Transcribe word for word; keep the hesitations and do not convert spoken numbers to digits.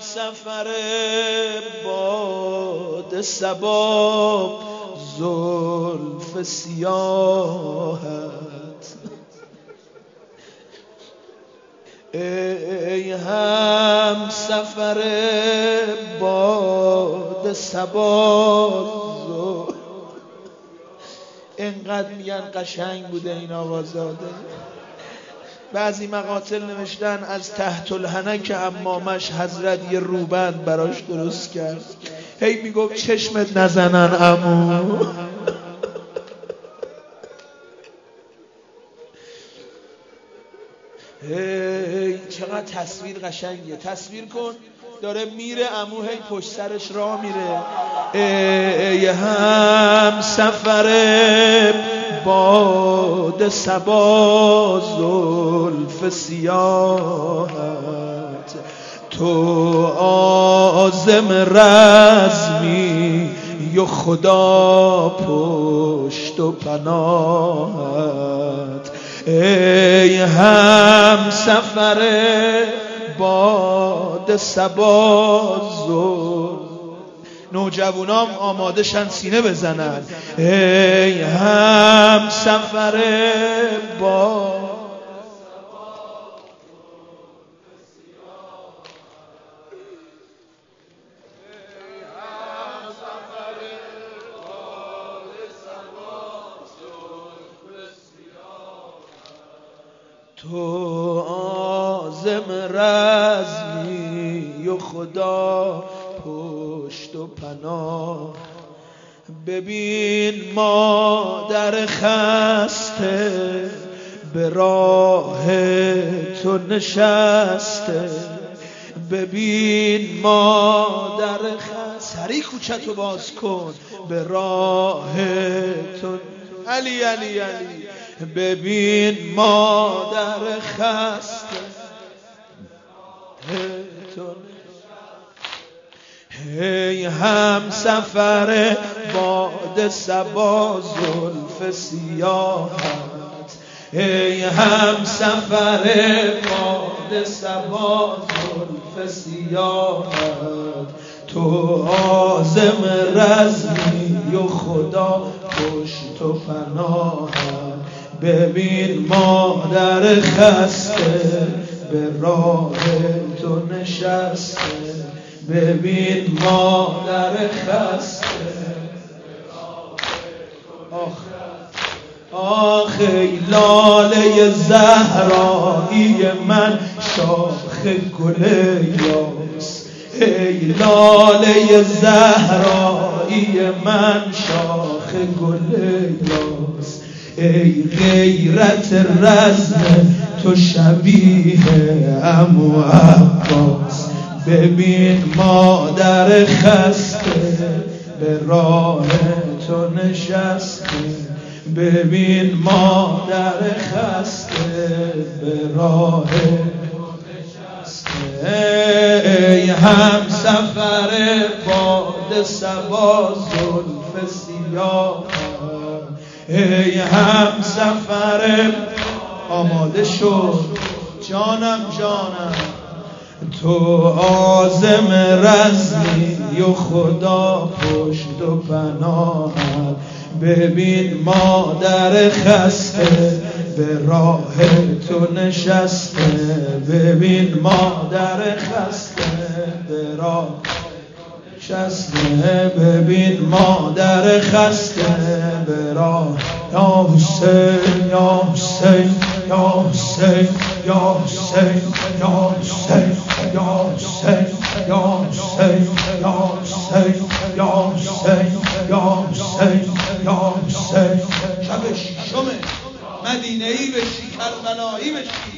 سفر باد صبا زلف سیاهت، ای هم سفر باد صبا زلف. اینقدر میگن قشنگ بوده این آوازاده. بعضی مقاتل نوشتن از تحت الحنک امامش حضرت یه روبند براش درست کرد، هی میگفت چشمت نزنن عمو. هی چقدر تصویر قشنگه. تصویر کن داره میره عمو، هی پشت سرش راه میره. ای هم سفر باد صبا زلف سیاهت، تو عازم رزمی و خدا پشت و پناهت. ای هم سفر باد صبا زلف. نوجوانام آماده شن سینه بزنن. ای هم سفر با تو عازم رزمی و خدا پشت و پناه. ببین مادر خسته به راه تو نشسته، ببین مادر خسته. سری کوچتو باز کن به راه تو. علی علی علی. ببین مادر خسته تو. ای هم سفر باد صبا زلف سیاهت، ای هم سفر باد صبا زلف سیاهت، تو عازم رزمی و خدا پشت و پناهت. ببین مادر خسته به راه تو نشسته، ببین مادر خسته. آخ آخ ای لاله زهرایی من شاخ گل یاس، ای لاله زهرایی من شاخ گل یاس. ای غیرت رزم تو شبیه عمو عباس، ببین مادر خسته به راه تو نشسته، ببین مادر خسته به راه تو نشسته. ای هم سفر باد صبا زلف سیاه، ای هم سفر. آماده شد جانم جانم، تو عازم رزمی و خدا پشت و پناهت. ببین مادر خسته به راه تو نشسته، ببین مادر خسته به راه نشسته، ببین مادر خسته به راه. یا حسین یا حسین یا حسین یا حسین یا حسین یا حسین یا حسین یا حسین یا حسین یا حسین یا حسین. شب شیشم مدینه‌ای بشی، کربلایی بشی.